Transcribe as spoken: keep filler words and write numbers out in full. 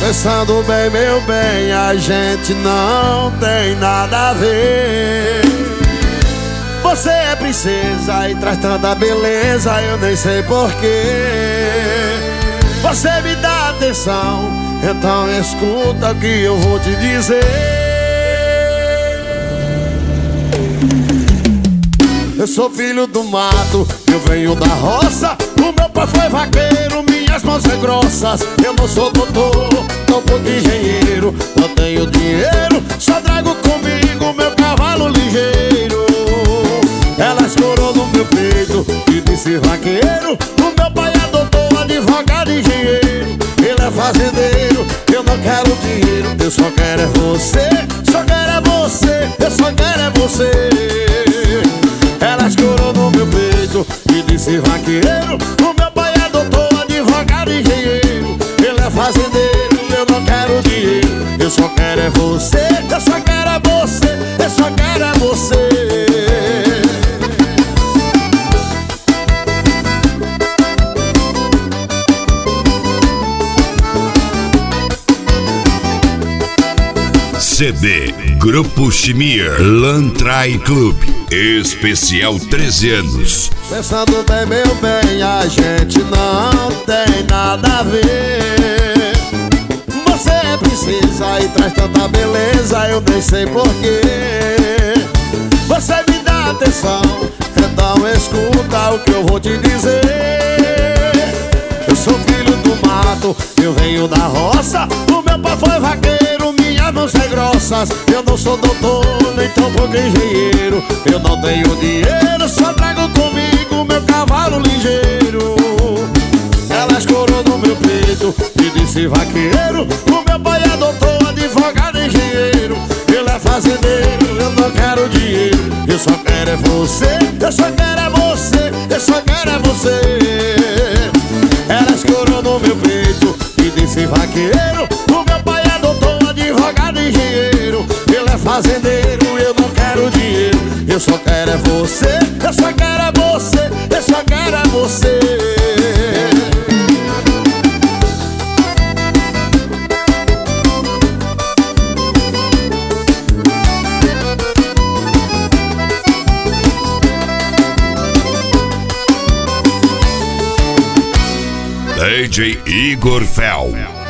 Pensando bem, meu bem, a gente não tem nada a ver. Você é princesa e traz tanta beleza, eu nem sei porquê. Você me dá atenção, então escuta o que eu vou te dizer. Eu sou filho do mato, eu venho da roça. O meu pai foi vaqueiro, minhas mãos são grossas. Eu não sou doutor, tampouco engenheiro. Não tenho dinheiro, só trago comigo meu cavalo ligeiro. Ela escorou no meu peito e disse vaqueiro. O meu pai é doutor, advogado e engenheiro. Ele é fazendeiro, eu não quero dinheiro. Eu só quero é você, só quero é você. Eu só quero é você. Ela escorou no meu peito e disse vaqueiro. O meu pai é doutor, advogado e engenheiro. Ele é fazendeiro, eu não quero dinheiro. Eu só quero é você, eu só quero é você. Eu só quero é você. C D Grupo Chimir Lantrai Club Especial treze anos. Pensando bem, meu bem, a gente não tem nada a ver. Você é princesa e traz tanta beleza, eu nem sei porquê. Você me dá atenção, então escuta o que eu vou te dizer. Eu sou filho do mato, eu venho da roça. O meu pai foi vaqueiro, minhas mãos são grossas. Eu não sou doutor, nem tampouco engenheiro. Eu não tenho dinheiro, só trago comigo meu cavalo ligeiro. Ela escorou no meu peito e disse vaqueiro. O meu pai é doutor, advogado e engenheiro. Ele é fazendeiro, eu não quero dinheiro. Eu só quero é você, eu só quero é você. Eu só quero é você. Ela escorou no meu peito e disse vaqueiro. O meu pai é doutor, advogado e engenheiro. Ele é fazendeiro, eu não quero dinheiro. Eu só quero é você, eu só quero é você. Eu só quero é você. D J Igor Fel.